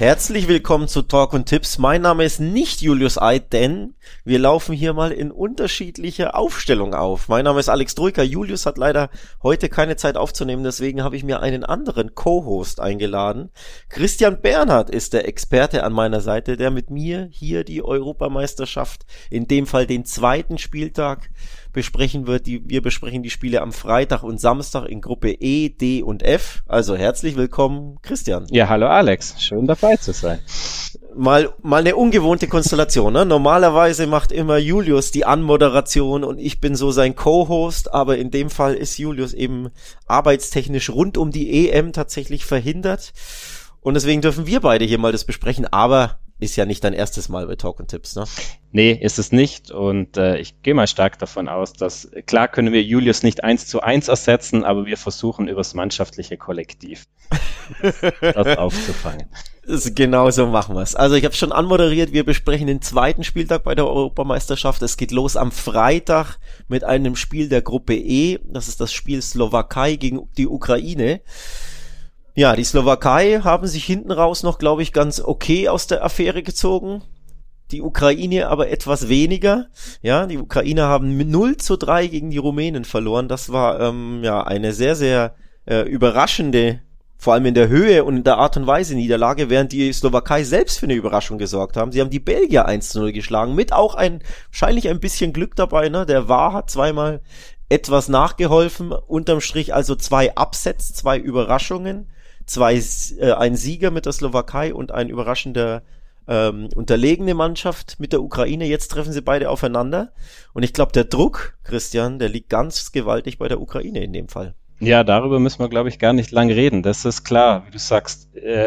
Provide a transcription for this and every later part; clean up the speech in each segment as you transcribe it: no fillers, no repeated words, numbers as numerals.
Herzlich willkommen zu Talk und Tipps. Mein Name ist nicht Julius Eid, denn wir laufen hier mal in unterschiedlicher Aufstellung auf. Mein Name ist Alex Troika. Julius hat leider heute keine Zeit aufzunehmen, deswegen habe ich mir einen anderen Co-Host eingeladen. Christian Bernhard ist der Experte an meiner Seite, der mit mir hier die Europameisterschaft, in dem Fall den zweiten Spieltag, besprechen wird. Wir besprechen die Spiele am Freitag und Samstag in Gruppe E, D und F. Also herzlich willkommen, Christian. Ja, hallo Alex, schön dabei zu sein. Mal eine ungewohnte Konstellation, ne? Normalerweise macht immer Julius die Anmoderation und ich bin so sein Co-Host, aber in dem Fall ist Julius eben arbeitstechnisch rund um die EM tatsächlich verhindert und deswegen dürfen wir beide hier mal das besprechen, aber ist ja nicht dein erstes Mal bei Talk und Tipps, ne? Nee, ist es nicht und ich gehe mal stark davon aus, dass, klar können wir Julius nicht 1:1 ersetzen, aber wir versuchen übers mannschaftliche Kollektiv das aufzufangen. Genau so machen wir es. Also ich habe schon anmoderiert, wir besprechen den zweiten Spieltag bei der Europameisterschaft. Es geht los am Freitag mit einem Spiel der Gruppe E. Das ist das Spiel Slowakei gegen die Ukraine. Ja, die Slowakei haben sich hinten raus noch, glaube ich, ganz okay aus der Affäre gezogen. Die Ukraine aber etwas weniger. Ja, die Ukrainer haben 0:3 gegen die Rumänen verloren. Das war eine sehr, sehr überraschende, vor allem in der Höhe und in der Art und Weise Niederlage, während die Slowakei selbst für eine Überraschung gesorgt haben. Sie haben die Belgier 1:0 geschlagen, mit auch wahrscheinlich ein bisschen Glück dabei, ne? Der VAR hat zweimal etwas nachgeholfen, unterm Strich also 2 Upsets, 2 Überraschungen, ein Sieger mit der Slowakei und ein überraschender unterlegene Mannschaft mit der Ukraine. Jetzt treffen sie beide aufeinander und ich glaube, der Druck, Christian, der liegt ganz gewaltig bei der Ukraine in dem Fall. Ja, darüber müssen wir, glaube ich, gar nicht lang reden. Das ist klar, wie du sagst.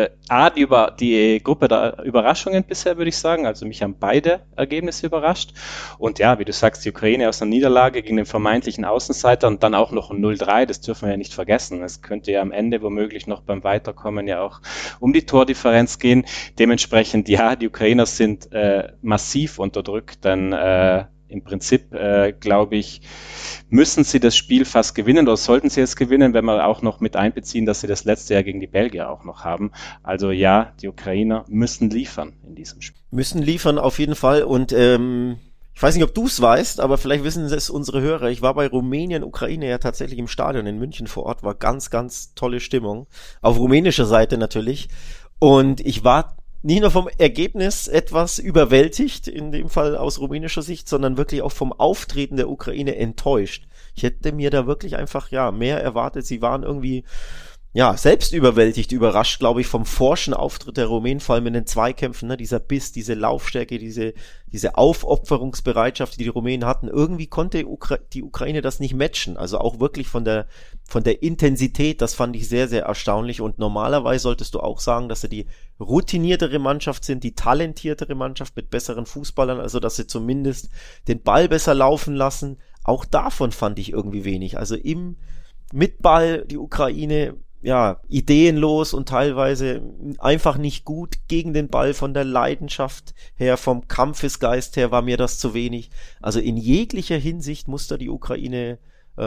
Die Gruppe der Überraschungen bisher, würde ich sagen. Also mich haben beide Ergebnisse überrascht. Und ja, wie du sagst, die Ukraine aus einer Niederlage gegen den vermeintlichen Außenseiter und dann auch noch ein 0:3, das dürfen wir ja nicht vergessen. Es könnte ja am Ende womöglich noch beim Weiterkommen ja auch um die Tordifferenz gehen. Dementsprechend, ja, die Ukrainer sind massiv unterdrückt, denn im Prinzip, glaube ich, müssen sie das Spiel fast gewinnen oder sollten sie es gewinnen, wenn wir auch noch mit einbeziehen, dass sie das letzte Jahr gegen die Belgier auch noch haben. Also ja, die Ukrainer müssen liefern in diesem Spiel. Müssen liefern auf jeden Fall und ich weiß nicht, ob du es weißt, aber vielleicht wissen es unsere Hörer. Ich war bei Rumänien, Ukraine ja tatsächlich im Stadion in München vor Ort, war ganz, ganz tolle Stimmung. Auf rumänischer Seite natürlich. Und ich war nicht nur vom Ergebnis etwas überwältigt, in dem Fall aus rumänischer Sicht, sondern wirklich auch vom Auftreten der Ukraine enttäuscht. Ich hätte mir da wirklich einfach, mehr erwartet. Sie waren irgendwie, selbst überwältigt, überrascht, glaube ich, vom forschen Auftritt der Rumänen, vor allem in den Zweikämpfen, ne, dieser Biss, diese Laufstärke, diese Aufopferungsbereitschaft, die Rumänen hatten. Irgendwie konnte die Ukraine das nicht matchen. Also auch wirklich von der Intensität, das fand ich sehr, sehr erstaunlich. Und normalerweise solltest du auch sagen, dass sie die routiniertere Mannschaft sind, die talentiertere Mannschaft mit besseren Fußballern, also dass sie zumindest den Ball besser laufen lassen. Auch davon fand ich irgendwie wenig. Also mit Ball die Ukraine, ideenlos und teilweise einfach nicht gut gegen den Ball, von der Leidenschaft her, vom Kampfesgeist her war mir das zu wenig. Also in jeglicher Hinsicht muss da die Ukraine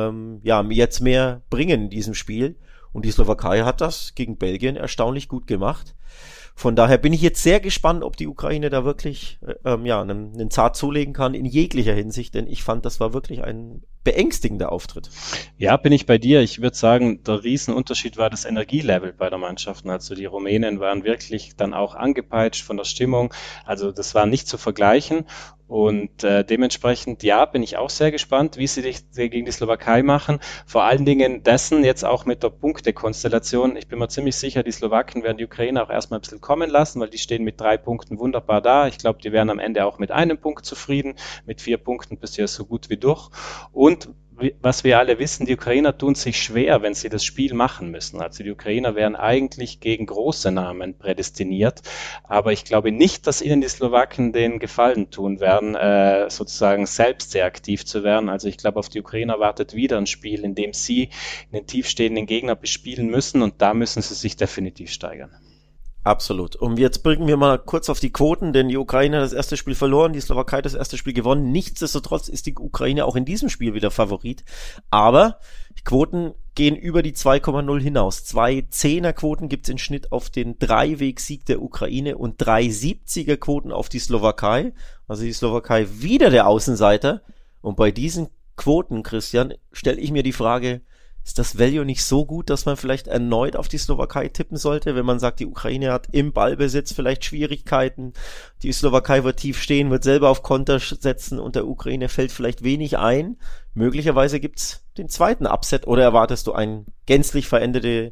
jetzt mehr bringen in diesem Spiel. Und die Slowakei hat das gegen Belgien erstaunlich gut gemacht. Von daher bin ich jetzt sehr gespannt, ob die Ukraine da wirklich einen Zahn zulegen kann in jeglicher Hinsicht, denn ich fand, das war wirklich ein beängstigender Auftritt. Ja, bin ich bei dir. Ich würde sagen, der Riesenunterschied war das Energielevel bei der Mannschaft. Also die Rumänen waren wirklich dann auch angepeitscht von der Stimmung. Also das war nicht zu vergleichen. Und dementsprechend, bin ich auch sehr gespannt, wie sie gegen die Slowakei machen. Vor allen Dingen dessen jetzt auch mit der Punktekonstellation. Ich bin mir ziemlich sicher, die Slowaken werden die Ukraine auch erstmal ein bisschen kommen lassen, weil die stehen mit 3 Punkten wunderbar da. Ich glaube, die wären am Ende auch mit 1 Punkt zufrieden. Mit 4 Punkten bist du ja so gut wie durch. Und was wir alle wissen, die Ukrainer tun sich schwer, wenn sie das Spiel machen müssen. Also die Ukrainer wären eigentlich gegen große Namen prädestiniert, aber ich glaube nicht, dass ihnen die Slowaken den Gefallen tun werden, sozusagen selbst sehr aktiv zu werden. Also ich glaube, auf die Ukrainer wartet wieder ein Spiel, in dem sie den tiefstehenden Gegner bespielen müssen und da müssen sie sich definitiv steigern. Absolut. Und jetzt bringen wir mal kurz auf die Quoten, denn die Ukraine hat das erste Spiel verloren, die Slowakei das erste Spiel gewonnen. Nichtsdestotrotz ist die Ukraine auch in diesem Spiel wieder Favorit. Aber die Quoten gehen über die 2,0 hinaus. 2 Zehnerquoten gibt's im Schnitt auf den Dreiweg-Sieg der Ukraine und 3 70er-Quoten auf die Slowakei. Also die Slowakei wieder der Außenseiter. Und bei diesen Quoten, Christian, stelle ich mir die Frage, ist das Value nicht so gut, dass man vielleicht erneut auf die Slowakei tippen sollte, wenn man sagt, die Ukraine hat im Ballbesitz vielleicht Schwierigkeiten, die Slowakei wird tief stehen, wird selber auf Konter setzen und der Ukraine fällt vielleicht wenig ein. Möglicherweise gibt's den zweiten Upset oder erwartest du eine gänzlich veränderte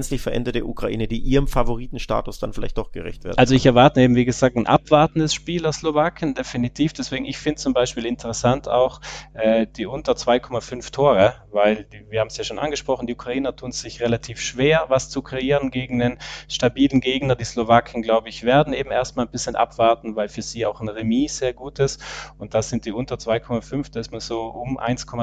Ukraine, die ihrem Favoritenstatus dann vielleicht doch gerecht wird? Also ich erwarte eben, wie gesagt, ein abwartendes Spiel der Slowaken, definitiv. Deswegen, ich finde zum Beispiel interessant auch die unter 2,5 Tore, weil wir haben es ja schon angesprochen, die Ukrainer tun es sich relativ schwer, was zu kreieren gegen einen stabilen Gegner. Die Slowaken, glaube ich, werden eben erstmal ein bisschen abwarten, weil für sie auch ein Remis sehr gut ist. Und das sind die unter 2,5, da ist man so um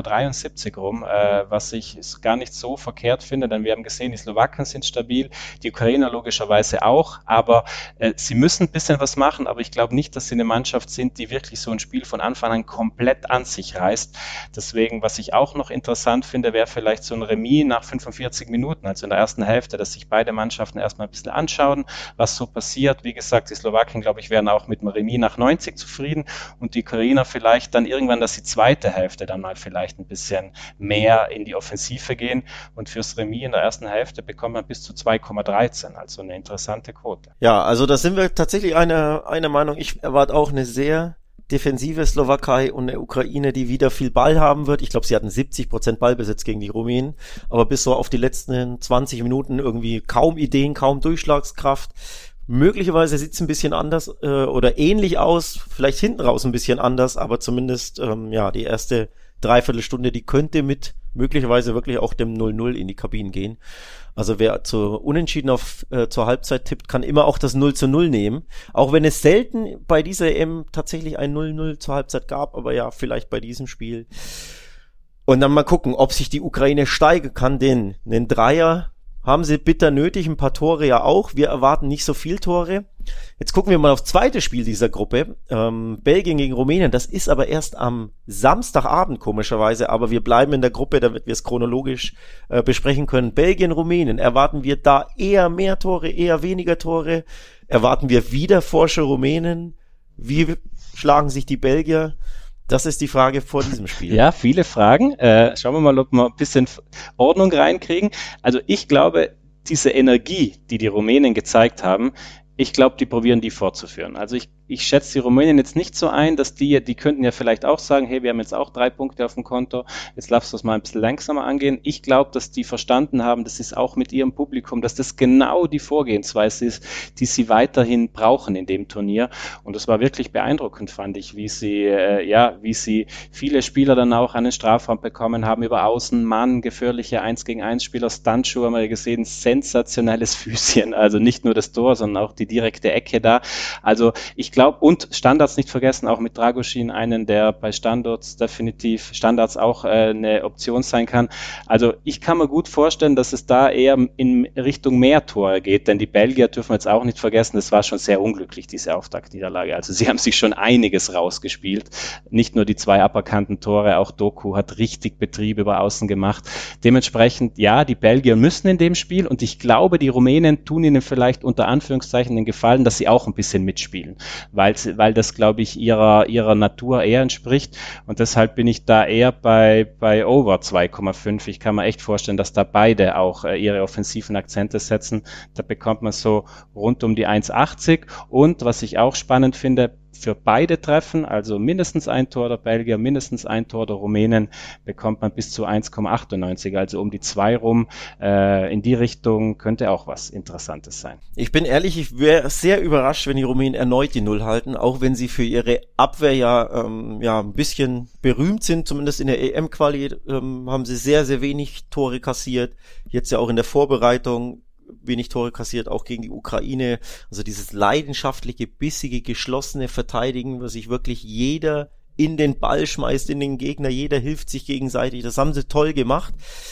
1,73 rum, was ich gar nicht so verkehrt finde, denn wir haben gesehen, die Slowaken sind stabil, die Ukrainer logischerweise auch, aber sie müssen ein bisschen was machen, aber ich glaube nicht, dass sie eine Mannschaft sind, die wirklich so ein Spiel von Anfang an komplett an sich reißt. Deswegen, was ich auch noch interessant finde, wäre vielleicht so ein Remis nach 45 Minuten, also in der ersten Hälfte, dass sich beide Mannschaften erstmal ein bisschen anschauen, was so passiert. Wie gesagt, die Slowaken, glaube ich, wären auch mit einem Remis nach 90 zufrieden und die Ukrainer vielleicht dann irgendwann, dass die zweite Hälfte dann mal vielleicht ein bisschen mehr in die Offensive gehen und fürs Remis in der ersten Hälfte bekommt man bis zu 2,13, also eine interessante Quote. Ja, also da sind wir tatsächlich einer Meinung. Ich erwarte auch eine sehr defensive Slowakei und eine Ukraine, die wieder viel Ball haben wird. Ich glaube, sie hatten 70% Ballbesitz gegen die Rumänen, aber bis so auf die letzten 20 Minuten irgendwie kaum Ideen, kaum Durchschlagskraft. Möglicherweise sieht es ein bisschen anders oder ähnlich aus, vielleicht hinten raus ein bisschen anders, aber zumindest die erste Dreiviertelstunde, die könnte mit möglicherweise wirklich auch dem 0-0 in die Kabinen gehen. Also wer zu Unentschieden zur Halbzeit tippt, kann immer auch das 0-0 nehmen. Auch wenn es selten bei dieser EM tatsächlich ein 0-0 zur Halbzeit gab, aber ja, vielleicht bei diesem Spiel. Und dann mal gucken, ob sich die Ukraine steigern kann, denn einen Dreier haben sie bitter nötig, ein paar Tore ja auch. Wir erwarten nicht so viel Tore. Jetzt gucken wir mal aufs zweite Spiel dieser Gruppe. Belgien gegen Rumänien. Das ist aber erst am Samstagabend komischerweise, aber wir bleiben in der Gruppe, damit wir es chronologisch besprechen können. Belgien, Rumänien. Erwarten wir da eher mehr Tore, eher weniger Tore? Erwarten wir wieder forsche Rumänen? Wie schlagen sich die Belgier? Das ist die Frage vor diesem Spiel. Ja, viele Fragen. Schauen wir mal, ob wir ein bisschen Ordnung reinkriegen. Also ich glaube, diese Energie, die die Rumänen gezeigt haben, ich glaube, die probieren die fortzuführen. Also ich schätze die Rumänien jetzt nicht so ein, dass die könnten ja vielleicht auch sagen, hey, wir haben jetzt auch 3 Punkte auf dem Konto, jetzt lass uns mal ein bisschen langsamer angehen. Ich glaube, dass die verstanden haben, das ist auch mit ihrem Publikum, dass das genau die Vorgehensweise ist, die sie weiterhin brauchen in dem Turnier. Und das war wirklich beeindruckend, fand ich, wie sie viele Spieler dann auch an den Strafraum bekommen haben, über Außen, Mann, gefährliche 1-gegen-1 Spieler, Stuntschuh haben wir gesehen, sensationelles Füßchen, also nicht nur das Tor, sondern auch die direkte Ecke da. Also ich glaube, und Standards nicht vergessen, auch mit Dragusin, einen, der bei Standards auch eine Option sein kann. Also ich kann mir gut vorstellen, dass es da eher in Richtung mehr Tore geht, denn die Belgier dürfen wir jetzt auch nicht vergessen, das war schon sehr unglücklich, diese Auftaktniederlage. Also sie haben sich schon einiges rausgespielt. Nicht nur die 2 aberkannten Tore, auch Doku hat richtig Betrieb über Außen gemacht. Dementsprechend, ja, die Belgier müssen in dem Spiel und ich glaube, die Rumänen tun ihnen vielleicht unter Anführungszeichen den Gefallen, dass sie auch ein bisschen mitspielen. Weil das, glaube ich, ihrer Natur eher entspricht und deshalb bin ich da eher bei over 2,5. Ich kann mir echt vorstellen, dass da beide auch ihre offensiven Akzente setzen. Da bekommt man so rund um die 1,80 und was ich auch spannend finde, für beide Treffen, also mindestens ein Tor der Belgier, mindestens ein Tor der Rumänen, bekommt man bis zu 1,98, also um die 2 rum. In die Richtung könnte auch was Interessantes sein. Ich bin ehrlich, ich wäre sehr überrascht, wenn die Rumänen erneut die Null halten, auch wenn sie für ihre Abwehr ein bisschen berühmt sind, zumindest in der EM-Quali haben sie sehr, sehr wenig Tore kassiert. Jetzt ja auch in der Vorbereitung wenig Tore kassiert, auch gegen die Ukraine. Also dieses leidenschaftliche, bissige, geschlossene Verteidigen, wo sich wirklich jeder in den Ball schmeißt, in den Gegner, jeder hilft sich gegenseitig. Das haben sie toll gemacht.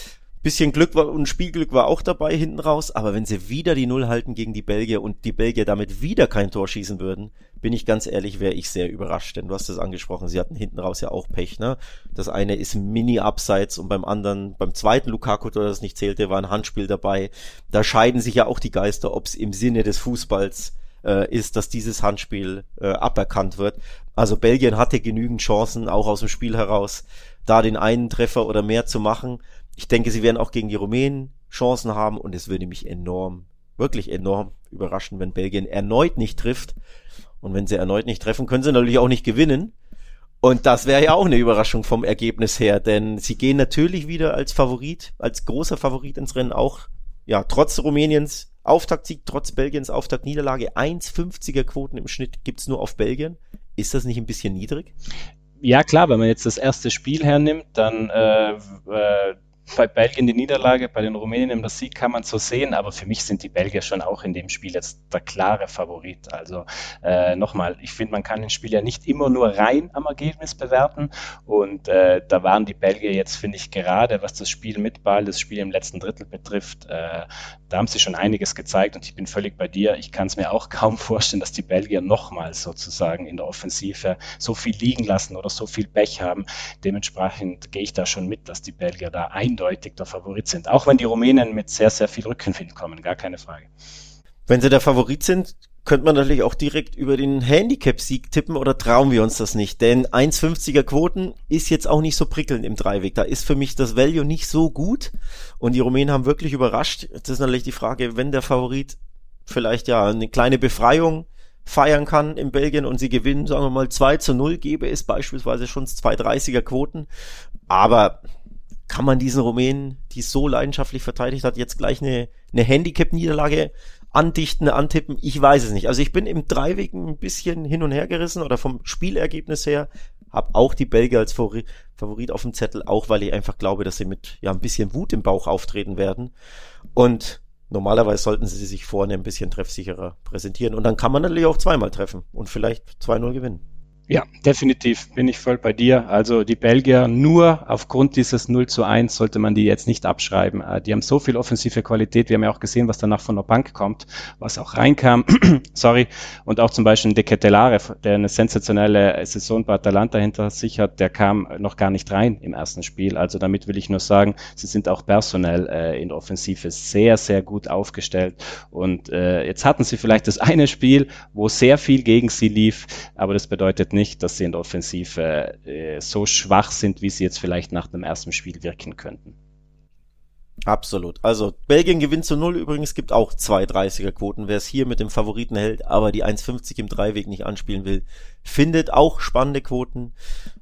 Bisschen Glück und Spielglück war auch dabei hinten raus, aber wenn sie wieder die Null halten gegen die Belgier und die Belgier damit wieder kein Tor schießen würden, bin ich ganz ehrlich, wäre ich sehr überrascht, denn du hast es angesprochen, sie hatten hinten raus ja auch Pech, ne? Das eine ist Mini-Abseits und beim anderen, beim zweiten Lukaku, der das nicht zählte, war ein Handspiel dabei. Da scheiden sich ja auch die Geister, ob es im Sinne des Fußballs ist, dass dieses Handspiel aberkannt wird. Also Belgien hatte genügend Chancen, auch aus dem Spiel heraus, da den einen Treffer oder mehr zu machen. Ich denke, sie werden auch gegen die Rumänen Chancen haben und es würde mich enorm, wirklich enorm überraschen, wenn Belgien erneut nicht trifft. Und wenn sie erneut nicht treffen, können sie natürlich auch nicht gewinnen. Und das wäre ja auch eine Überraschung vom Ergebnis her, denn sie gehen natürlich wieder als Favorit, als großer Favorit ins Rennen, auch ja trotz Rumäniens Auftaktsieg, trotz Belgiens Auftaktniederlage. 1,50er Quoten im Schnitt gibt's nur auf Belgien. Ist das nicht ein bisschen niedrig? Ja klar, wenn man jetzt das erste Spiel hernimmt, dann bei Belgien die Niederlage, bei den Rumänen das Sieg kann man so sehen, aber für mich sind die Belgier schon auch in dem Spiel jetzt der klare Favorit. Also nochmal, ich finde, man kann ein Spiel ja nicht immer nur rein am Ergebnis bewerten und da waren die Belgier jetzt, finde ich, gerade was das Spiel mit Ball, das Spiel im letzten Drittel betrifft, da haben sie schon einiges gezeigt und ich bin völlig bei dir. Ich kann es mir auch kaum vorstellen, dass die Belgier nochmal sozusagen in der Offensive so viel liegen lassen oder so viel Pech haben. Dementsprechend gehe ich da schon mit, dass die Belgier da eindeutig der Favorit sind. Auch wenn die Rumänen mit sehr, sehr viel Rückenwind kommen, gar keine Frage. Wenn sie der Favorit sind, könnte man natürlich auch direkt über den Handicap-Sieg tippen oder trauen wir uns das nicht? Denn 1,50er Quoten ist jetzt auch nicht so prickelnd im Dreiweg. Da ist für mich das Value nicht so gut und die Rumänen haben wirklich überrascht. Jetzt ist natürlich die Frage, wenn der Favorit vielleicht ja eine kleine Befreiung feiern kann in Belgien und sie gewinnen, sagen wir mal 2-0, gäbe es beispielsweise schon 2,30er Quoten. Aber kann man diesen Rumänen, die es so leidenschaftlich verteidigt hat, jetzt gleich eine Handicap-Niederlage andichten, antippen? Ich weiß es nicht. Also ich bin im Dreiweg ein bisschen hin und her gerissen oder vom Spielergebnis her, habe auch die Belgier als Favorit auf dem Zettel, auch weil ich einfach glaube, dass sie mit ja ein bisschen Wut im Bauch auftreten werden und normalerweise sollten sie sich vorne ein bisschen treffsicherer präsentieren und dann kann man natürlich auch zweimal treffen und vielleicht 2-0 gewinnen. Ja, definitiv bin ich voll bei dir. Also die Belgier, nur aufgrund dieses 0-1 sollte man die jetzt nicht abschreiben. Die haben so viel offensive Qualität. Wir haben ja auch gesehen, was danach von der Bank kommt, was auch reinkam. Sorry. Und auch zum Beispiel De Ketelaere, der eine sensationelle Saison bei Atalanta hinter sich hat, der kam noch gar nicht rein im ersten Spiel. Also damit will ich nur sagen, sie sind auch personell in der Offensive sehr, sehr gut aufgestellt. Und jetzt hatten sie vielleicht das eine Spiel, wo sehr viel gegen sie lief, aber das bedeutet nicht, dass sie in der Offensive so schwach sind, wie sie jetzt vielleicht nach dem ersten Spiel wirken könnten. Absolut. Also Belgien gewinnt zu 0, übrigens gibt auch 2,30er Quoten. Wer es hier mit dem Favoriten hält, aber die 1,50 im Dreiweg nicht anspielen will, findet auch spannende Quoten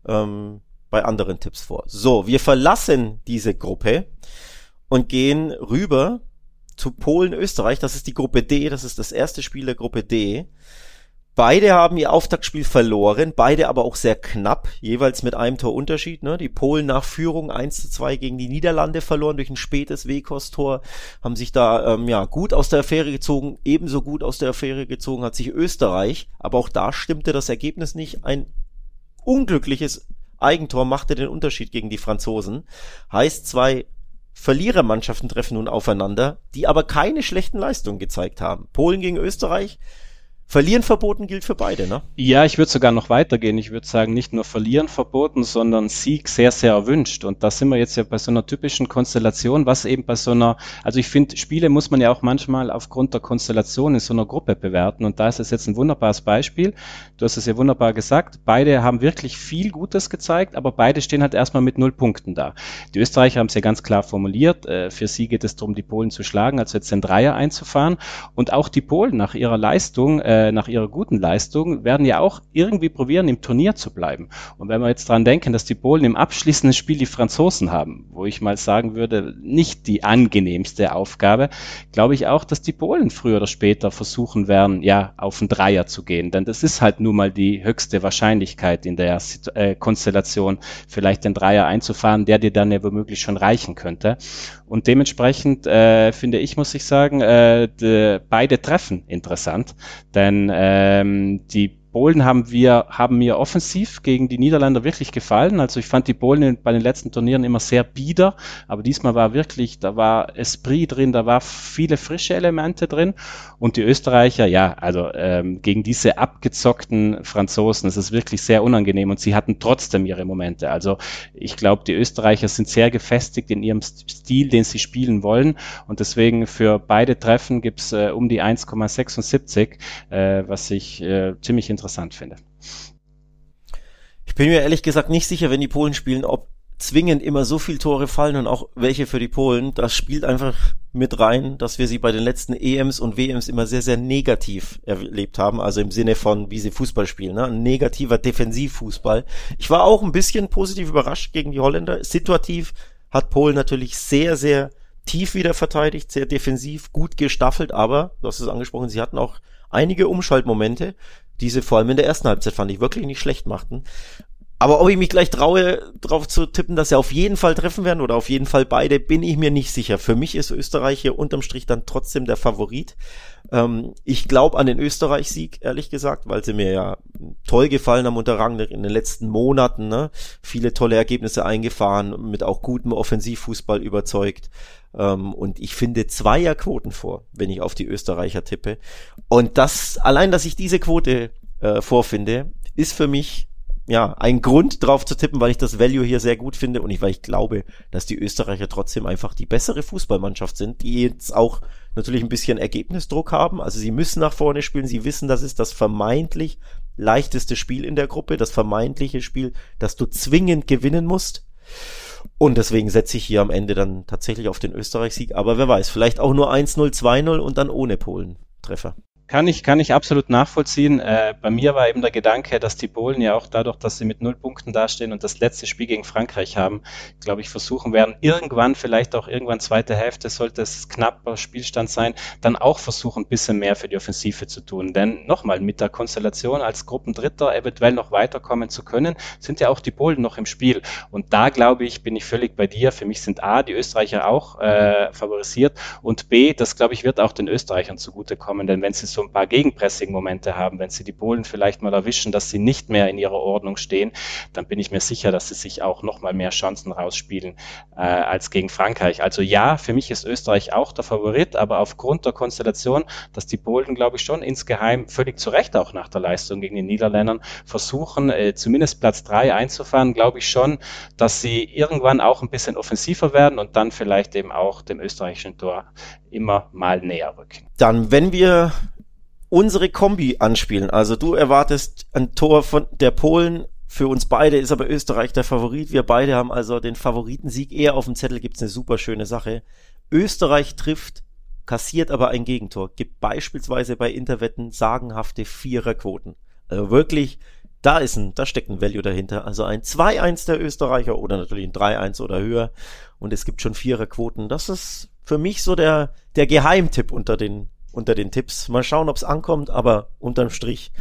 bei anderen Tipps vor. So, wir verlassen diese Gruppe und gehen rüber zu Polen-Österreich. Das ist die Gruppe D, das ist das erste Spiel der Gruppe D. Beide haben ihr Auftaktspiel verloren, beide aber auch sehr knapp, jeweils mit einem Torunterschied. Ne? Die Polen nach Führung 1-2 gegen die Niederlande verloren durch ein spätes Weghorst-Tor, haben sich da gut aus der Affäre gezogen. Ebenso gut aus der Affäre gezogen hat sich Österreich, aber auch da stimmte das Ergebnis nicht. Ein unglückliches Eigentor machte den Unterschied gegen die Franzosen. Heißt, zwei Verlierermannschaften treffen nun aufeinander, die aber keine schlechten Leistungen gezeigt haben. Polen gegen Österreich. Verlieren verboten gilt für beide, ne? Ja, ich würde sogar noch weitergehen. Ich würde sagen, nicht nur verlieren verboten, sondern Sieg sehr, sehr erwünscht. Und da sind wir jetzt ja bei so einer typischen Konstellation, was eben bei so einer, also ich finde, Spiele muss man ja auch manchmal aufgrund der Konstellation in so einer Gruppe bewerten. Und da ist es jetzt ein wunderbares Beispiel. Du hast es ja wunderbar gesagt. Beide haben wirklich viel Gutes gezeigt, aber beide stehen halt erstmal mit 0 Punkten da. Die Österreicher haben es ja ganz klar formuliert. Für sie geht es darum, die Polen zu schlagen, also jetzt den Dreier einzufahren. Und auch die Polen nach ihrer Leistung, nach ihrer guten Leistung, werden ja auch irgendwie probieren, im Turnier zu bleiben. Und wenn wir jetzt dran denken, dass die Polen im abschließenden Spiel die Franzosen haben, wo ich mal sagen würde, nicht die angenehmste Aufgabe, glaube ich auch, dass die Polen früher oder später versuchen werden, ja, auf einen Dreier zu gehen. Denn das ist halt nun mal die höchste Wahrscheinlichkeit in der Konstellation, vielleicht den Dreier einzufahren, der dir dann ja womöglich schon reichen könnte. Und dementsprechend finde ich, muss ich sagen, beide Treffen interessant, denn die Polen haben mir offensiv gegen die Niederländer wirklich gefallen. Also ich fand die Polen bei den letzten Turnieren immer sehr bieder, aber diesmal da war Esprit drin, da war viele frische Elemente drin und die Österreicher, ja, also gegen diese abgezockten Franzosen, das ist wirklich sehr unangenehm und sie hatten trotzdem ihre Momente. Also ich glaube, die Österreicher sind sehr gefestigt in ihrem Stil, den sie spielen wollen und deswegen für beide Treffen gibt's um die 1,76, was ich ziemlich interessant finde. Ich bin mir ehrlich gesagt nicht sicher, wenn die Polen spielen, ob zwingend immer so viel Tore fallen und auch welche für die Polen. Das spielt einfach mit rein, dass wir sie bei den letzten EMs und WMs immer sehr, sehr negativ erlebt haben. Also im Sinne von, wie sie Fußball spielen, ne? Ein negativer Defensivfußball. Ich war auch ein bisschen positiv überrascht gegen die Holländer. Situativ hat Polen natürlich sehr, sehr tief wieder verteidigt, sehr defensiv, gut gestaffelt, aber, du hast es angesprochen, sie hatten auch einige Umschaltmomente, die sie vor allem in der ersten Halbzeit, fand ich, wirklich nicht schlecht machten. Aber ob ich mich gleich traue, drauf zu tippen, dass sie auf jeden Fall treffen werden oder auf jeden Fall beide, bin ich mir nicht sicher. Für mich ist Österreich hier unterm Strich dann trotzdem der Favorit. Ich glaube an den Österreich-Sieg, ehrlich gesagt, weil sie mir ja toll gefallen haben unter Rangnick in den letzten Monaten, ne? Viele tolle Ergebnisse eingefahren, mit auch gutem Offensivfußball überzeugt. Und ich finde Zweierquoten vor, wenn ich auf die Österreicher tippe. Und allein, dass ich diese Quote vorfinde, ist für mich ja ein Grund drauf zu tippen, weil ich das Value hier sehr gut finde und weil ich glaube, dass die Österreicher trotzdem einfach die bessere Fußballmannschaft sind, die jetzt auch natürlich ein bisschen Ergebnisdruck haben. Also sie müssen nach vorne spielen, sie wissen, das ist das vermeintlich leichteste Spiel in der Gruppe, das vermeintliche Spiel, das du zwingend gewinnen musst. Und deswegen setze ich hier am Ende dann tatsächlich auf den Österreich-Sieg. Aber wer weiß, vielleicht auch nur 1-0, 2-0 und dann ohne Polen-Treffer. Kann ich absolut nachvollziehen. Bei mir war eben der Gedanke, dass die Polen ja auch dadurch, dass sie mit 0 Punkten dastehen und das letzte Spiel gegen Frankreich haben, glaube ich, versuchen werden, vielleicht auch irgendwann zweite Hälfte, sollte es knapper Spielstand sein, dann auch versuchen, ein bisschen mehr für die Offensive zu tun. Denn nochmal, mit der Konstellation als Gruppendritter eventuell noch weiterkommen zu können, sind ja auch die Polen noch im Spiel. Und da, glaube ich, bin ich völlig bei dir. Für mich sind A, die Österreicher auch favorisiert und B, das, glaube ich, wird auch den Österreichern zugutekommen, denn wenn sie so ein paar Gegenpressing-Momente haben, wenn sie die Polen vielleicht mal erwischen, dass sie nicht mehr in ihrer Ordnung stehen, dann bin ich mir sicher, dass sie sich auch noch mal mehr Chancen rausspielen als gegen Frankreich. Also ja, für mich ist Österreich auch der Favorit, aber aufgrund der Konstellation, dass die Polen, glaube ich, schon insgeheim völlig zu Recht auch nach der Leistung gegen die Niederländern versuchen, zumindest Platz 3 einzufahren, glaube ich schon, dass sie irgendwann auch ein bisschen offensiver werden und dann vielleicht eben auch dem österreichischen Tor immer mal näher rücken. Dann, wenn wir unsere Kombi anspielen, also du erwartest ein Tor von der Polen, für uns beide ist aber Österreich der Favorit, wir beide haben also den Favoritensieg eher auf dem Zettel, gibt's eine super schöne Sache. Österreich trifft, kassiert aber ein Gegentor, gibt beispielsweise bei Interwetten sagenhafte Viererquoten. Also wirklich, da steckt ein Value dahinter, also ein 2-1 der Österreicher oder natürlich ein 3-1 oder höher und es gibt schon Viererquoten, das ist für mich so der Geheimtipp unter den Tipps. Mal schauen, ob es ankommt, aber unterm Strich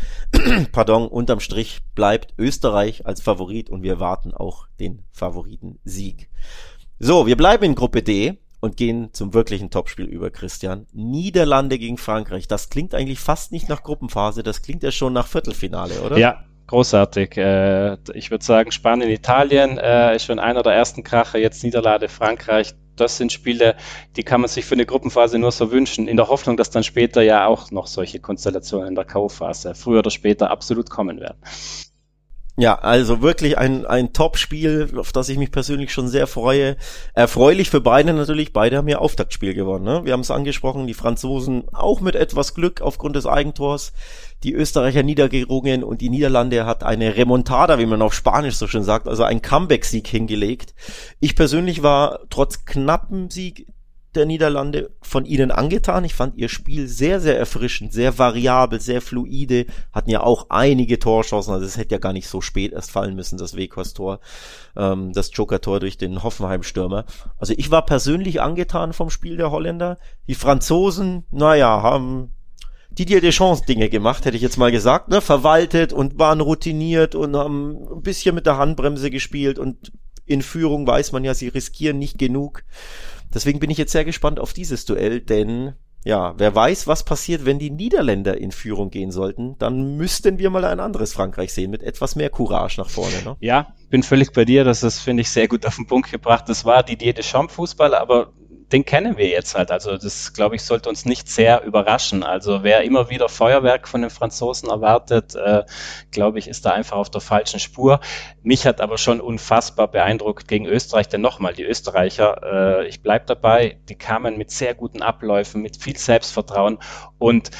bleibt Österreich als Favorit und wir warten auch den Favoritensieg. So, wir bleiben in Gruppe D und gehen zum wirklichen Topspiel über, Christian. Niederlande gegen Frankreich. Das klingt eigentlich fast nicht nach Gruppenphase, das klingt ja schon nach Viertelfinale, oder? Ja. Großartig. Ich würde sagen, Spanien, Italien ist schon einer der ersten Kracher, jetzt Niederlande, Frankreich. Das sind Spiele, die kann man sich für eine Gruppenphase nur so wünschen, in der Hoffnung, dass dann später ja auch noch solche Konstellationen in der K.O.-Phase früher oder später absolut kommen werden. Ja, also wirklich ein Top-Spiel, auf das ich mich persönlich schon sehr freue. Erfreulich für beide natürlich, beide haben ja Auftaktspiel gewonnen, ne? Wir haben es angesprochen, die Franzosen auch mit etwas Glück aufgrund des Eigentors, die Österreicher niedergerungen und die Niederlande hat eine Remontada, wie man auf Spanisch so schön sagt, also einen Comeback-Sieg hingelegt. Ich persönlich war trotz knappen Sieg der Niederlande von ihnen angetan. Ich fand ihr Spiel sehr, sehr erfrischend, sehr variabel, sehr fluide, hatten ja auch einige Torchancen, also es hätte ja gar nicht so spät erst fallen müssen, das Weghorst-Tor, das Joker-Tor durch den Hoffenheim-Stürmer. Also ich war persönlich angetan vom Spiel der Holländer. Die Franzosen, haben Didier Deschamps Dinge gemacht, hätte ich jetzt mal gesagt, ne, verwaltet und waren routiniert und haben ein bisschen mit der Handbremse gespielt und in Führung weiß man ja, sie riskieren nicht genug. Deswegen bin ich jetzt sehr gespannt auf dieses Duell, denn ja, wer weiß, was passiert, wenn die Niederländer in Führung gehen sollten, dann müssten wir mal ein anderes Frankreich sehen, mit etwas mehr Courage nach vorne. Ne? Ja, bin völlig bei dir, das ist, finde ich, sehr gut auf den Punkt gebracht. Das war Didier Deschamps-Fußball, aber den kennen wir jetzt halt. Also das, glaube ich, sollte uns nicht sehr überraschen. Also wer immer wieder Feuerwerk von den Franzosen erwartet, glaube ich, ist da einfach auf der falschen Spur. Mich hat aber schon unfassbar beeindruckt gegen Österreich, denn nochmal, die Österreicher, ich bleib dabei, die kamen mit sehr guten Abläufen, mit viel Selbstvertrauen und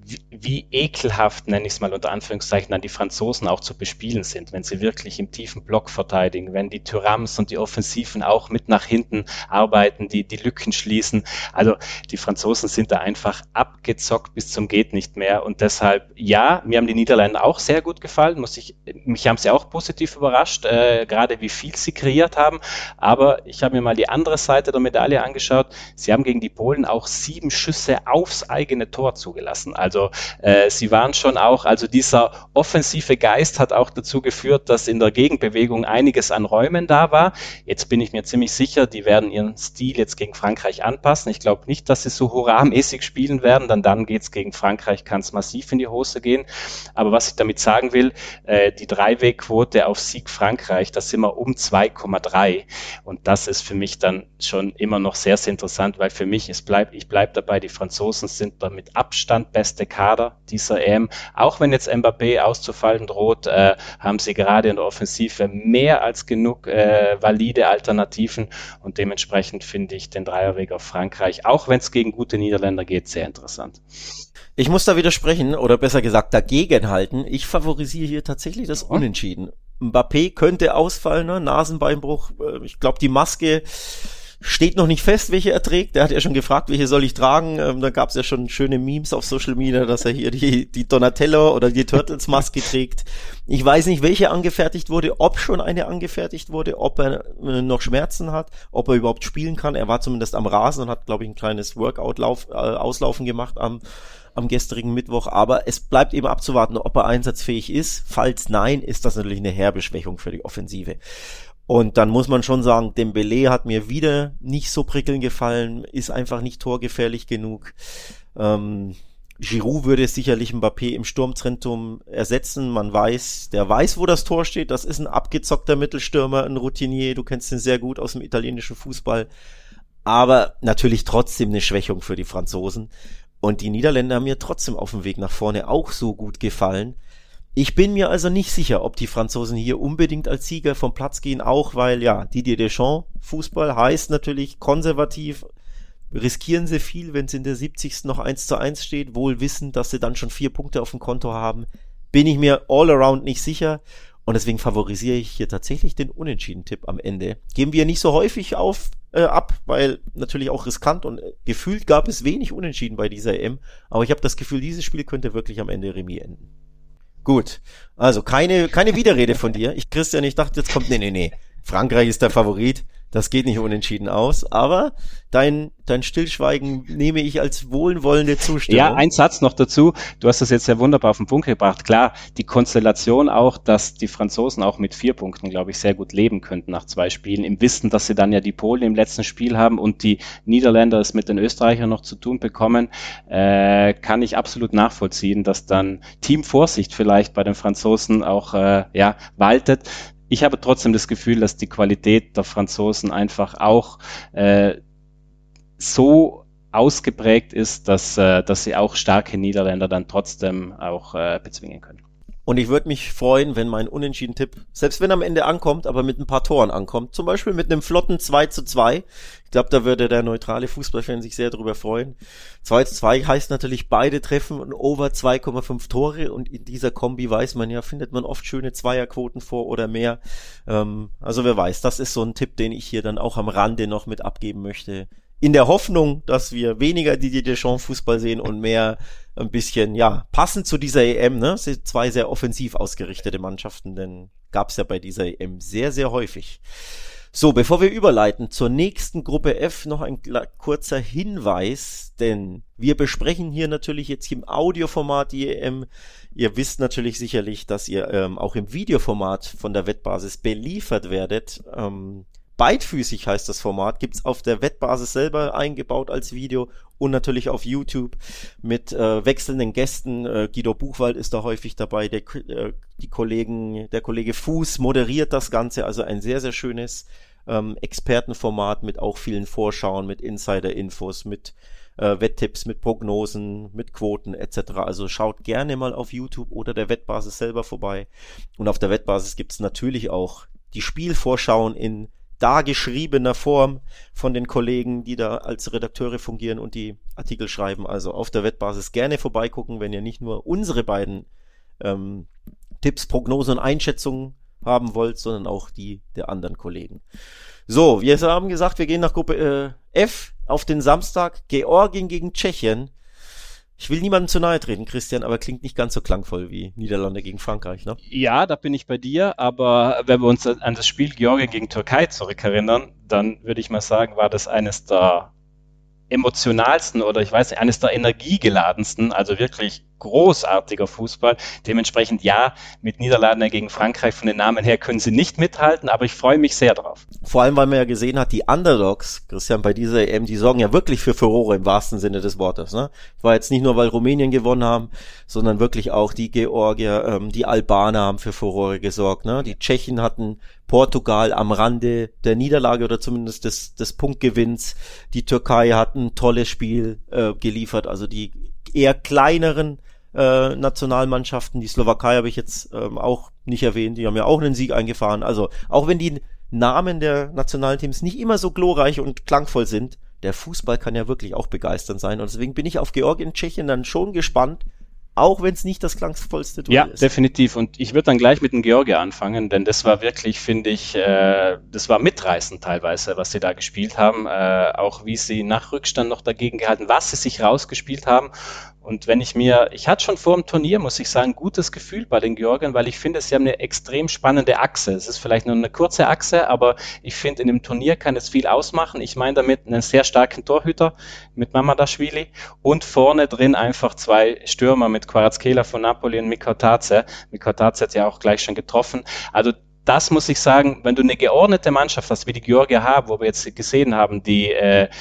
wie ekelhaft, nenne ich es mal unter Anführungszeichen, dann die Franzosen auch zu bespielen sind, wenn sie wirklich im tiefen Block verteidigen, wenn die Thürams und die Offensiven auch mit nach hinten arbeiten, die Lücken schließen. Also die Franzosen sind da einfach abgezockt bis zum geht nicht mehr und deshalb, ja, mir haben die Niederländer auch sehr gut gefallen, mich haben sie auch positiv überrascht, gerade wie viel sie kreiert haben, aber ich habe mir mal die andere Seite der Medaille angeschaut, sie haben gegen die Polen auch 7 Schüsse aufs eigene Tor zugelassen, also sie waren schon auch, also dieser offensive Geist hat auch dazu geführt, dass in der Gegenbewegung einiges an Räumen da war. Jetzt bin ich mir ziemlich sicher, die werden ihren Stil jetzt gegen Frankreich anpassen. Ich glaube nicht, dass sie so hurramäßig spielen werden, dann geht's gegen Frankreich, kann es massiv in die Hose gehen. Aber was ich damit sagen will, die Dreiwegquote auf Sieg Frankreich, da sind wir um 2,3 und das ist für mich dann schon immer noch sehr, sehr interessant, weil für mich, ich bleib dabei, die Franzosen sind da mit Abstand beste Kader dieser EM. Auch wenn jetzt Mbappé auszufallen droht, haben sie gerade in der Offensive mehr als genug valide Alternativen und dementsprechend finde ich den Dreierweg auf Frankreich, auch wenn es gegen gute Niederländer geht, sehr interessant. Ich muss da widersprechen oder besser gesagt dagegenhalten. Ich favorisiere hier tatsächlich das Unentschieden. Mbappé könnte ausfallen, ne? Nasenbeinbruch. Ich glaube, die Maske steht noch nicht fest, welche er trägt. Der hat ja schon gefragt, welche soll ich tragen. Da gab es ja schon schöne Memes auf Social Media, dass er hier die Donatello oder die Turtles-Maske trägt. Ich weiß nicht, welche angefertigt wurde, ob schon eine angefertigt wurde, ob er noch Schmerzen hat, ob er überhaupt spielen kann. Er war zumindest am Rasen und hat, glaube ich, ein kleines Workout-Auslaufen gemacht am gestrigen Mittwoch. Aber es bleibt eben abzuwarten, ob er einsatzfähig ist. Falls nein, ist das natürlich eine herbe Schwächung für die Offensive. Und dann muss man schon sagen, Dembélé hat mir wieder nicht so prickelnd gefallen, ist einfach nicht torgefährlich genug. Giroud würde sicherlich Mbappé im Sturmzentrum ersetzen. Der weiß, wo das Tor steht. Das ist ein abgezockter Mittelstürmer, ein Routinier. Du kennst ihn sehr gut aus dem italienischen Fußball. Aber natürlich trotzdem eine Schwächung für die Franzosen. Und die Niederländer haben mir trotzdem auf dem Weg nach vorne auch so gut gefallen. Ich bin mir also nicht sicher, ob die Franzosen hier unbedingt als Sieger vom Platz gehen, auch weil, ja, Didier Deschamps Fußball heißt natürlich konservativ, riskieren sie viel, wenn es in der 70. noch 1:1 steht, wohl wissend, dass sie dann schon 4 Punkte auf dem Konto haben, bin ich mir all around nicht sicher und deswegen favorisiere ich hier tatsächlich den Unentschieden-Tipp am Ende. Geben wir nicht so häufig ab, weil natürlich auch riskant und gefühlt gab es wenig Unentschieden bei dieser EM, aber ich habe das Gefühl, dieses Spiel könnte wirklich am Ende Remis enden. Gut, also keine Widerrede von dir. Christian, ich dachte, jetzt kommt, nee. Frankreich ist der Favorit. Das geht nicht unentschieden aus, aber dein Stillschweigen nehme ich als wohlwollende Zustimmung. Ja, ein Satz noch dazu. Du hast das jetzt sehr wunderbar auf den Punkt gebracht. Klar, die Konstellation auch, dass die Franzosen auch mit 4 Punkten, glaube ich, sehr gut leben könnten nach 2 Spielen, im Wissen, dass sie dann ja die Polen im letzten Spiel haben und die Niederländer es mit den Österreichern noch zu tun bekommen, kann ich absolut nachvollziehen, dass dann Teamvorsicht vielleicht bei den Franzosen auch waltet. Ich habe trotzdem das Gefühl, dass die Qualität der Franzosen einfach auch so ausgeprägt ist, dass sie auch starke Niederländer dann trotzdem auch bezwingen können. Und ich würde mich freuen, wenn mein Unentschieden-Tipp, selbst wenn er am Ende ankommt, aber mit ein paar Toren ankommt, zum Beispiel mit einem flotten 2:2. Ich glaube, da würde der neutrale Fußballfan sich sehr drüber freuen. 2:2 heißt natürlich beide treffen und over 2,5 Tore und in dieser Kombi weiß man ja, findet man oft schöne Zweierquoten vor oder mehr. Also wer weiß, das ist so ein Tipp, den ich hier dann auch am Rande noch mit abgeben möchte. In der Hoffnung, dass wir weniger Didier Deschamps Fußball sehen und mehr ein bisschen, ja, passend zu dieser EM, ne? Sind 2 sehr offensiv ausgerichtete Mannschaften, denn gab's ja bei dieser EM sehr, sehr häufig. So, bevor wir überleiten zur nächsten Gruppe F, noch ein kurzer Hinweis, denn wir besprechen hier natürlich jetzt im Audioformat die EM. Ihr wisst natürlich sicherlich, dass ihr auch im Videoformat von der Wettbasis beliefert werdet. Beidfüßig heißt das Format, gibt's auf der Wettbasis selber eingebaut als Video und natürlich auf YouTube mit wechselnden Gästen. Guido Buchwald ist da häufig dabei, der Kollege Fuß moderiert das Ganze, also ein sehr, sehr schönes Expertenformat mit auch vielen Vorschauen, mit Insider-Infos, mit Wetttipps, mit Prognosen, mit Quoten etc. Also schaut gerne mal auf YouTube oder der Wettbasis selber vorbei. Und auf der Wettbasis gibt's natürlich auch die Spielvorschauen in dargeschriebener Form von den Kollegen, die da als Redakteure fungieren und die Artikel schreiben. Also auf der Wettbasis gerne vorbeigucken, wenn ihr nicht nur unsere beiden Tipps, Prognosen und Einschätzungen haben wollt, sondern auch die der anderen Kollegen. So, wir haben gesagt, wir gehen nach Gruppe F auf den Samstag. Georgien gegen Tschechien. Ich will niemandem zu nahe treten, Christian, aber klingt nicht ganz so klangvoll wie Niederlande gegen Frankreich, ne? Ja, da bin ich bei dir, aber wenn wir uns an das Spiel Georgien gegen Türkei zurückerinnern, dann würde ich mal sagen, war das eines der emotionalsten oder ich weiß nicht, eines der energiegeladensten, also wirklich großartiger Fußball. Dementsprechend ja, mit Niederlande gegen Frankreich von den Namen her können sie nicht mithalten, aber ich freue mich sehr drauf. Vor allem, weil man ja gesehen hat, die Underdogs, Christian, bei dieser EM, die sorgen ja wirklich für Furore im wahrsten Sinne des Wortes, ne? War jetzt nicht nur, weil Rumänien gewonnen haben, sondern wirklich auch die Georgier, die Albaner haben für Furore gesorgt, ne? Die Tschechen hatten Portugal am Rande der Niederlage oder zumindest des Punktgewinns. Die Türkei hat ein tolles Spiel geliefert, also die eher kleineren Nationalmannschaften. Die Slowakei habe ich jetzt auch nicht erwähnt, die haben ja auch einen Sieg eingefahren. Also auch wenn die Namen der nationalen Teams nicht immer so glorreich und klangvoll sind, der Fußball kann ja wirklich auch begeisternd sein. Und deswegen bin ich auf Georgien, Tschechien dann schon gespannt, auch wenn es nicht das klangvollste Duell ist. Ja, definitiv. Und ich würde dann gleich mit den Georgier anfangen, denn das war wirklich, finde ich, das war mitreißend teilweise, was sie da gespielt haben. Auch wie sie nach Rückstand noch dagegen gehalten, was sie sich rausgespielt haben. Und ich hatte schon vor dem Turnier, muss ich sagen, gutes Gefühl bei den Georgiern, weil ich finde, sie haben eine extrem spannende Achse. Es ist vielleicht nur eine kurze Achse, aber ich finde, in dem Turnier kann es viel ausmachen. Ich meine damit einen sehr starken Torhüter mit Mamardashvili und vorne drin einfach zwei Stürmer mit Kvaratskhelia von Napoli und Mikotadze. Mikotadze hat ja auch gleich schon getroffen. Also das muss ich sagen, wenn du eine geordnete Mannschaft hast, wie die Georgier haben, wo wir jetzt gesehen haben, die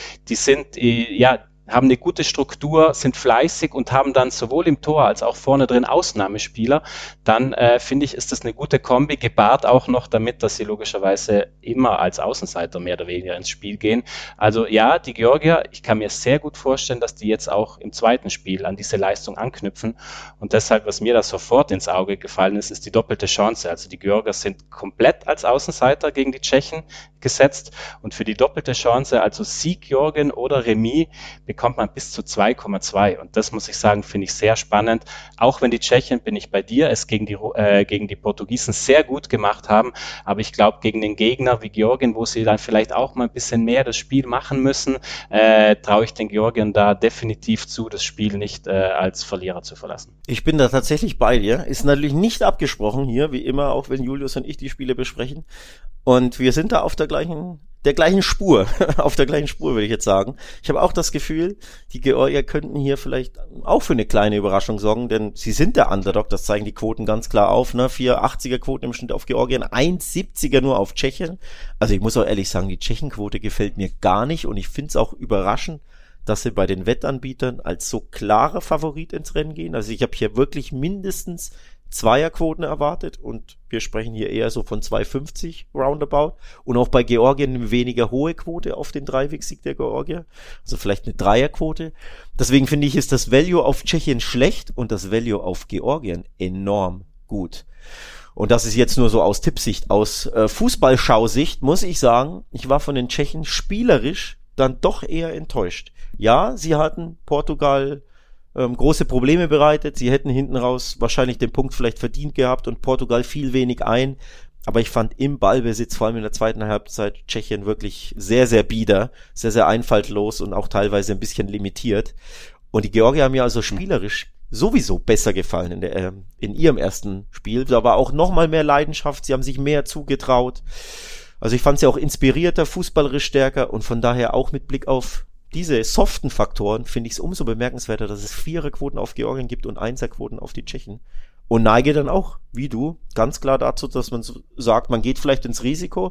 sind, haben eine gute Struktur, sind fleißig und haben dann sowohl im Tor als auch vorne drin Ausnahmespieler, dann finde ich, ist das eine gute Kombi, gepaart auch noch damit, dass sie logischerweise immer als Außenseiter mehr oder weniger ins Spiel gehen. Also ja, die Georgier, ich kann mir sehr gut vorstellen, dass die jetzt auch im zweiten Spiel an diese Leistung anknüpfen und deshalb, was mir da sofort ins Auge gefallen ist, ist die doppelte Chance. Also die Georgier sind komplett als Außenseiter gegen die Tschechen gesetzt und für die doppelte Chance, also Sieg Georgien oder Remis, bekommt man bis zu 2,2 und das muss ich sagen, finde ich sehr spannend. Auch wenn die Tschechen, bin ich bei dir, es gegen die Portugiesen sehr gut gemacht haben, aber ich glaube, gegen den Gegner wie Georgien, wo sie dann vielleicht auch mal ein bisschen mehr das Spiel machen müssen, traue ich den Georgiern da definitiv zu, das Spiel nicht als Verlierer zu verlassen. Ich bin da tatsächlich bei dir. Ist natürlich nicht abgesprochen hier, wie immer, auch wenn Julius und ich die Spiele besprechen. Und wir sind da auf der gleichen Spur, auf der gleichen Spur, würde ich jetzt sagen. Ich habe auch das Gefühl, die Georgier könnten hier vielleicht auch für eine kleine Überraschung sorgen, denn sie sind der Underdog, das zeigen die Quoten ganz klar auf, ne? 4,80er Quoten im Schnitt auf Georgien, 1,70er nur auf Tschechien. Also ich muss auch ehrlich sagen, die Tschechenquote gefällt mir gar nicht und ich finde es auch überraschend, dass sie bei den Wettanbietern als so klarer Favorit ins Rennen gehen. Also ich habe hier wirklich mindestens Zweierquoten erwartet und wir sprechen hier eher so von 2,50 roundabout und auch bei Georgien eine weniger hohe Quote auf den Dreiwegsieg der Georgier, also vielleicht eine Dreierquote. Deswegen finde ich, ist das Value auf Tschechien schlecht und das Value auf Georgien enorm gut. Und das ist jetzt nur so aus Tippsicht, aus Fußballschausicht, muss ich sagen, ich war von den Tschechen spielerisch dann doch eher enttäuscht. Ja, sie hatten Portugal große Probleme bereitet. Sie hätten hinten raus wahrscheinlich den Punkt vielleicht verdient gehabt und Portugal fiel wenig ein. Aber ich fand im Ballbesitz, vor allem in der zweiten Halbzeit, Tschechien wirklich sehr, sehr bieder, sehr, sehr einfalltlos und auch teilweise ein bisschen limitiert. Und die Georgier haben mir also spielerisch sowieso besser gefallen in ihrem ersten Spiel. Da war auch noch mal mehr Leidenschaft. Sie haben sich mehr zugetraut. Also ich fand sie auch inspirierter, fußballerisch stärker und von daher auch mit Blick auf diese soften Faktoren finde ich es umso bemerkenswerter, dass es Viererquoten auf Georgien gibt und Einserquoten auf die Tschechen. Und neige dann auch, wie du, ganz klar dazu, dass man sagt, man geht vielleicht ins Risiko,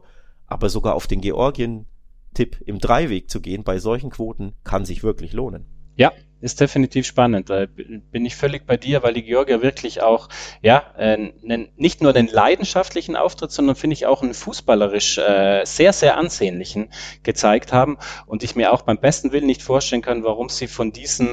aber sogar auf den Georgien-Tipp im Dreiweg zu gehen bei solchen Quoten kann sich wirklich lohnen. Ja, ist definitiv spannend. Da bin ich völlig bei dir, weil die Georgier wirklich auch, ja, nicht nur den leidenschaftlichen Auftritt, sondern finde ich auch einen fußballerisch sehr, sehr ansehnlichen gezeigt haben und ich mir auch beim besten Willen nicht vorstellen kann, warum sie von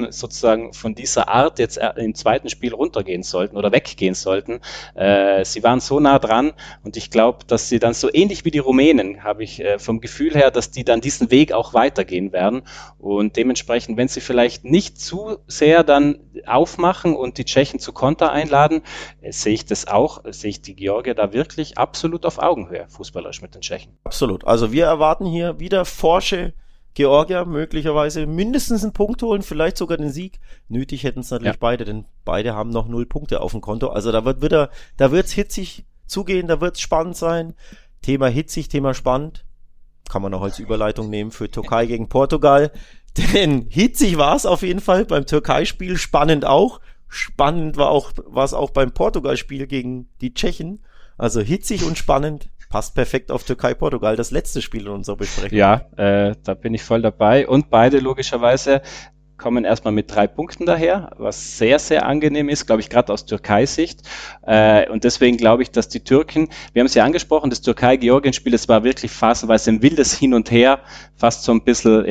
dieser Art jetzt im zweiten Spiel runtergehen sollten oder weggehen sollten. Sie waren so nah dran und ich glaube, dass sie dann so ähnlich wie die Rumänen, habe ich vom Gefühl her, dass die dann diesen Weg auch weitergehen werden und dementsprechend, wenn sie vielleicht nicht zu sehr dann aufmachen und die Tschechen zu Konter einladen, sehe ich die Georgier da wirklich absolut auf Augenhöhe, fußballerisch mit den Tschechen. Absolut. Also wir erwarten hier wieder forsche Georgier, möglicherweise mindestens einen Punkt holen, vielleicht sogar den Sieg. Nötig hätten es natürlich beide, denn beide haben noch 0 Punkte auf dem Konto. Also da wird's hitzig zugehen, da wird's spannend sein. Thema hitzig, Thema spannend. Kann man auch als Überleitung nehmen für Türkei gegen Portugal. Denn hitzig war es auf jeden Fall beim Türkei-Spiel, spannend auch. Spannend war es auch beim Portugal-Spiel gegen die Tschechen. Also hitzig und spannend, passt perfekt auf Türkei-Portugal, das letzte Spiel in unserer Besprechung. Ja, da bin ich voll dabei und beide logischerweise kommen erstmal mit 3 Punkten daher, was sehr, sehr angenehm ist, glaube ich, gerade aus Türkei-Sicht. Und deswegen glaube ich, dass die Türken, wir haben es ja angesprochen, das Türkei-Georgien-Spiel, es war wirklich phasenweise ein wildes Hin und Her, fast so ein bisschen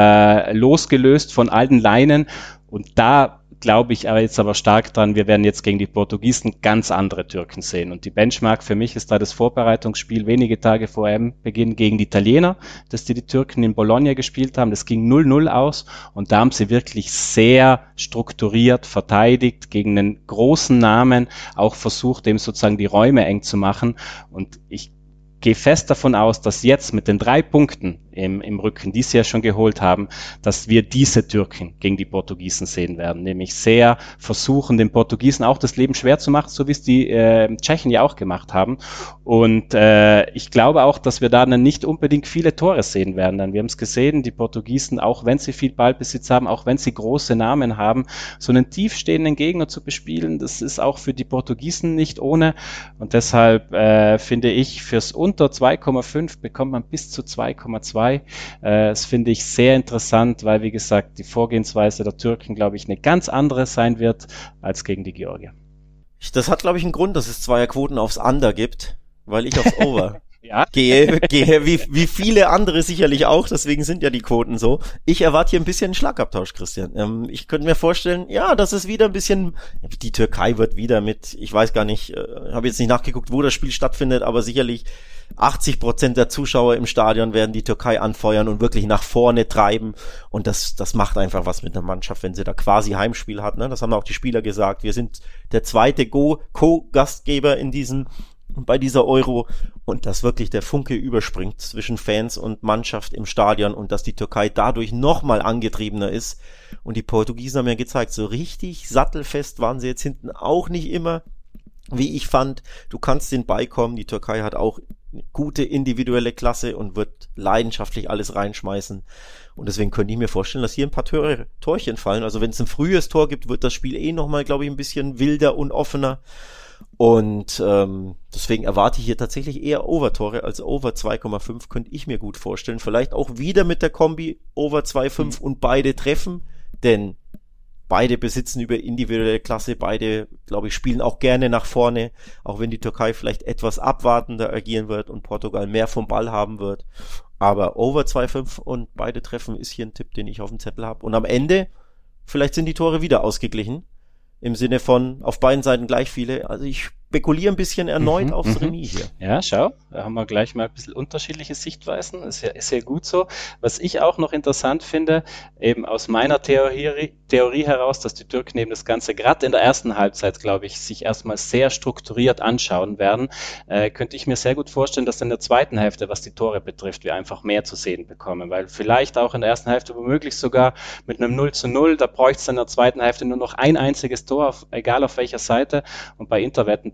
losgelöst von allen Leinen. Und da glaube ich aber stark dran, wir werden jetzt gegen die Portugiesen ganz andere Türken sehen. Und die Benchmark für mich ist da das Vorbereitungsspiel wenige Tage vor EM-Beginn gegen die Italiener, dass die Türken in Bologna gespielt haben. Das ging 0-0 aus und da haben sie wirklich sehr strukturiert verteidigt, gegen einen großen Namen auch versucht, dem sozusagen die Räume eng zu machen. Und ich gehe fest davon aus, dass jetzt mit den 3 Punkten im Rücken, die sie ja schon geholt haben, dass wir diese Türken gegen die Portugiesen sehen werden, nämlich sehr versuchen, den Portugiesen auch das Leben schwer zu machen, so wie es die Tschechen ja auch gemacht haben. Und ich glaube auch, dass wir da dann nicht unbedingt viele Tore sehen werden. Denn wir haben es gesehen, die Portugiesen, auch wenn sie viel Ballbesitz haben, auch wenn sie große Namen haben, so einen tiefstehenden Gegner zu bespielen, das ist auch für die Portugiesen nicht ohne. Und deshalb finde ich, fürs unter 2,5 bekommt man bis zu 2,2. Das finde ich sehr interessant, weil, wie gesagt, die Vorgehensweise der Türken, glaube ich, eine ganz andere sein wird als gegen die Georgier. Das hat, glaube ich, einen Grund, dass es Zweierquoten aufs Under gibt, weil ich aufs Over gehe, wie viele andere sicherlich auch, deswegen sind ja die Quoten so. Ich erwarte hier ein bisschen einen Schlagabtausch, Christian. Ich könnte mir vorstellen, ja, dass es wieder ein bisschen, die Türkei wird wieder mit, ich weiß gar nicht, habe jetzt nicht nachgeguckt, wo das Spiel stattfindet, aber sicherlich 80% der Zuschauer im Stadion werden die Türkei anfeuern und wirklich nach vorne treiben. Und das macht einfach was mit der Mannschaft, wenn sie da quasi Heimspiel hat. Ne? Das haben auch die Spieler gesagt. Wir sind der zweite Co-Gastgeber bei dieser Euro. Und dass wirklich der Funke überspringt zwischen Fans und Mannschaft im Stadion und dass die Türkei dadurch nochmal angetriebener ist. Und die Portugiesen haben ja gezeigt, so richtig sattelfest waren sie jetzt hinten auch nicht immer. Wie ich fand, du kannst den beikommen. Die Türkei hat auch gute individuelle Klasse und wird leidenschaftlich alles reinschmeißen. Und deswegen könnte ich mir vorstellen, dass hier ein paar Torchen fallen. Also wenn es ein frühes Tor gibt, wird das Spiel nochmal, glaube ich, ein bisschen wilder und offener. Und deswegen erwarte ich hier tatsächlich eher Over-Tore als Over 2,5, könnte ich mir gut vorstellen. Vielleicht auch wieder mit der Kombi Over 2,5 und beide treffen, denn beide besitzen über individuelle Klasse, beide, glaube ich, spielen auch gerne nach vorne, auch wenn die Türkei vielleicht etwas abwartender agieren wird und Portugal mehr vom Ball haben wird. Aber Over 2,5 und beide treffen ist hier ein Tipp, den ich auf dem Zettel habe. Und am Ende, vielleicht sind die Tore wieder ausgeglichen, im Sinne von auf beiden Seiten gleich viele. Also ich spekuliere ein bisschen erneut aufs Remis hier. Ja, schau, da haben wir gleich mal ein bisschen unterschiedliche Sichtweisen. Ist ja gut so. Was ich auch noch interessant finde, eben aus meiner Theorie heraus, dass die Türken eben das Ganze gerade in der ersten Halbzeit, glaube ich, sich erstmal sehr strukturiert anschauen werden, könnte ich mir sehr gut vorstellen, dass in der zweiten Hälfte, was die Tore betrifft, wir einfach mehr zu sehen bekommen, weil vielleicht auch in der ersten Hälfte womöglich sogar mit einem 0:0, da bräuchte es in der zweiten Hälfte nur noch ein einziges Tor, egal auf welcher Seite, und bei Interwetten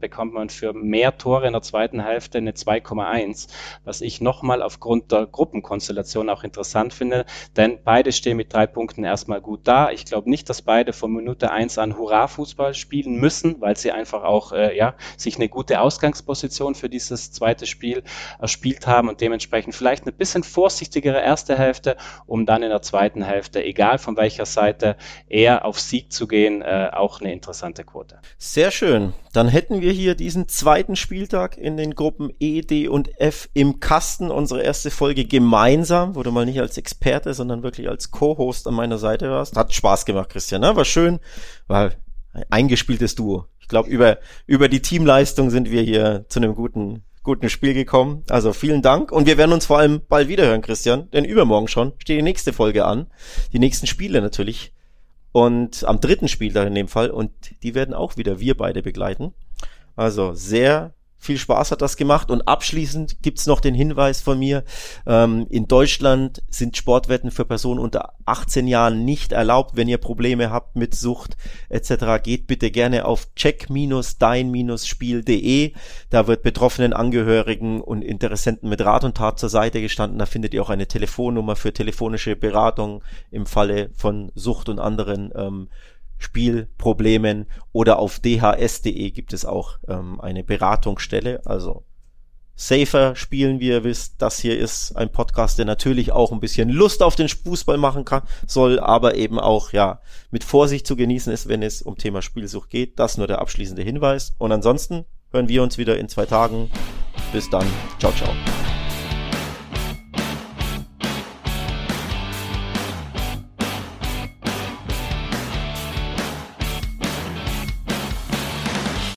bekommt man für mehr Tore in der zweiten Hälfte eine 2,1, was ich nochmal aufgrund der Gruppenkonstellation auch interessant finde, denn beide stehen mit 3 Punkten erstmal gut da. Ich glaube nicht, dass beide von Minute 1 an Hurra-Fußball spielen müssen, weil sie einfach auch sich eine gute Ausgangsposition für dieses zweite Spiel erspielt haben und dementsprechend vielleicht eine bisschen vorsichtigere erste Hälfte, um dann in der zweiten Hälfte, egal von welcher Seite, eher auf Sieg zu gehen, auch eine interessante Quote. Sehr schön. Dann hätten wir hier diesen zweiten Spieltag in den Gruppen E, D und F im Kasten. Unsere erste Folge gemeinsam, wo du mal nicht als Experte, sondern wirklich als Co-Host an meiner Seite warst. Hat Spaß gemacht, Christian, ne? War schön, war ein eingespieltes Duo. Ich glaube, über die Teamleistung sind wir hier zu einem guten Spiel gekommen. Also vielen Dank und wir werden uns vor allem bald wiederhören, Christian, denn übermorgen schon steht die nächste Folge an. Die nächsten Spiele natürlich und am 3. Spieltag in dem Fall und die werden auch wieder wir beide begleiten. Also sehr viel Spaß hat das gemacht und abschließend gibt's noch den Hinweis von mir, in Deutschland sind Sportwetten für Personen unter 18 Jahren nicht erlaubt. Wenn ihr Probleme habt mit Sucht etc., geht bitte gerne auf check-dein-spiel.de. Da wird betroffenen Angehörigen und Interessenten mit Rat und Tat zur Seite gestanden. Da findet ihr auch eine Telefonnummer für telefonische Beratung im Falle von Sucht und anderen Spielproblemen oder auf dhs.de gibt es auch eine Beratungsstelle, also safer spielen, wie ihr wisst. Das hier ist ein Podcast, der natürlich auch ein bisschen Lust auf den Fußball machen soll, aber eben auch mit Vorsicht zu genießen ist, wenn es um Thema Spielsucht geht. Das nur der abschließende Hinweis und ansonsten hören wir uns wieder in 2 Tagen. Bis dann. Ciao, ciao.